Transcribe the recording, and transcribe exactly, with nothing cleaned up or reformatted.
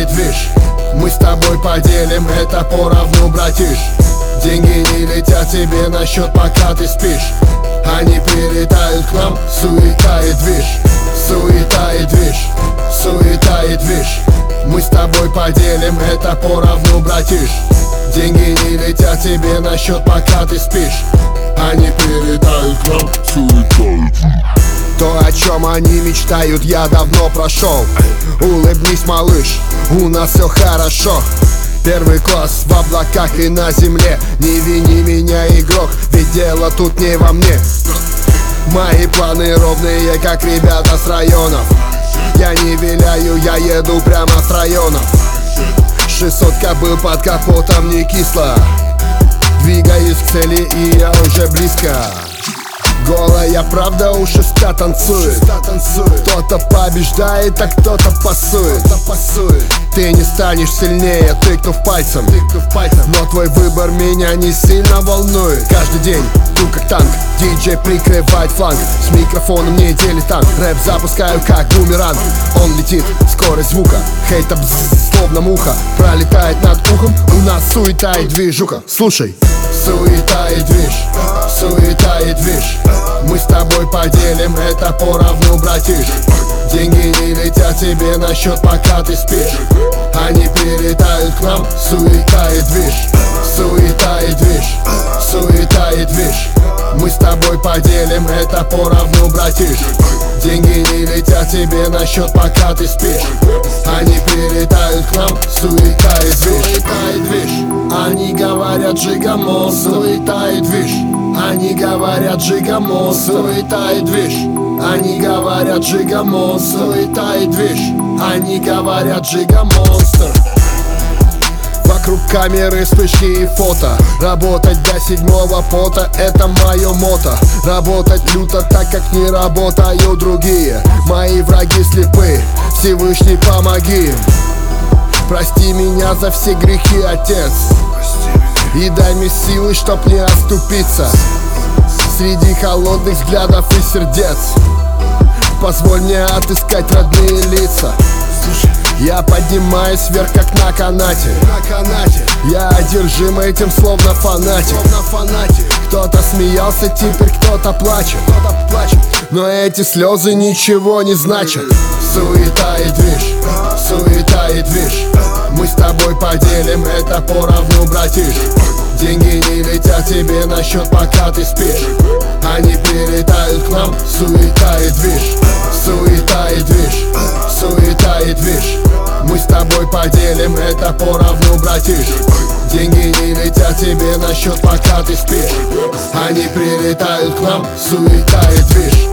и движ. Мы с тобой поделим это поровну, братиш. Деньги не летят тебе на счет, пока ты спишь. Они прилетают к нам, суета и движ. Суета и движ, суета и движ. Мы с тобой поделим это поровну, братиш. Деньги не летят тебе на счет, пока ты спишь. Они прилетают к нам, суета и движ. То, о чем они мечтают, я давно прошел. Улыбнись, малыш, у нас все хорошо. Первый класс в облаках и на земле. Не вини меня, игрок, ведь дело тут не во мне. Мои планы ровные, как ребята с районов. Я не виляю, я еду прямо с районов. Шестьсот кобыл под капотом, не кисло. Двигаюсь к цели, и я уже близко. Голая правда у шеста танцует. Кто-то побеждает, а кто-то пасует. Ты не станешь сильнее, тыкнув пальцем. Но твой выбор меня не сильно волнует. Каждый день иду как танк, диджей прикрывает фланг. С микрофоном не дилетант, рэп запускаю как бумеранг. Он летит, скорость звука, хейта бзз, словно муха. Пролетает над ухом, у нас суета и движуха. Слушай. Суета и движ, суета и движ. Мы с тобой поделим это поровну, братиш. Деньги не летят тебе на счет, пока ты спишь. Они прилетают к нам, суета и движ. Суета и движ, суета и движ. Мы с тобой поделим это поровну, братиш. Деньги не летят тебе на счет, пока ты спишь. Они прилетают к нам, суета и движ. Суета и движ. Они говорят жигамон, суета и движ. Они говорят жигамон, суета и движ. Они говорят жигамон, суета и движ. Они говорят жигамонстр. Вокруг камеры, вспышки и фото. Работать до седьмого пота, это мое мото. Работать люто, так как не работают другие. Мои враги слепы, Всевышний помоги им. Прости меня за все грехи, Отец. И дай мне силы, чтоб не оступиться среди холодных взглядов и сердец. Позволь мне отыскать родные лица. Я поднимаюсь вверх, как на канате. Я одержим этим, словно фанатик. Кто-то смеялся, теперь кто-то плачет. Но эти слезы ничего не значат. Суета и движ, суета и движ. Мы с тобой поделим это поровну, братиш. Деньги не летят тебе на счет, пока ты спишь. Они прилетают к нам, суета и движ. Суета и движ, суета и движ. Мы с тобой поделим это поровну, братиш. Деньги не летят тебе на счет, пока ты спишь. Они прилетают к нам, суета и движ.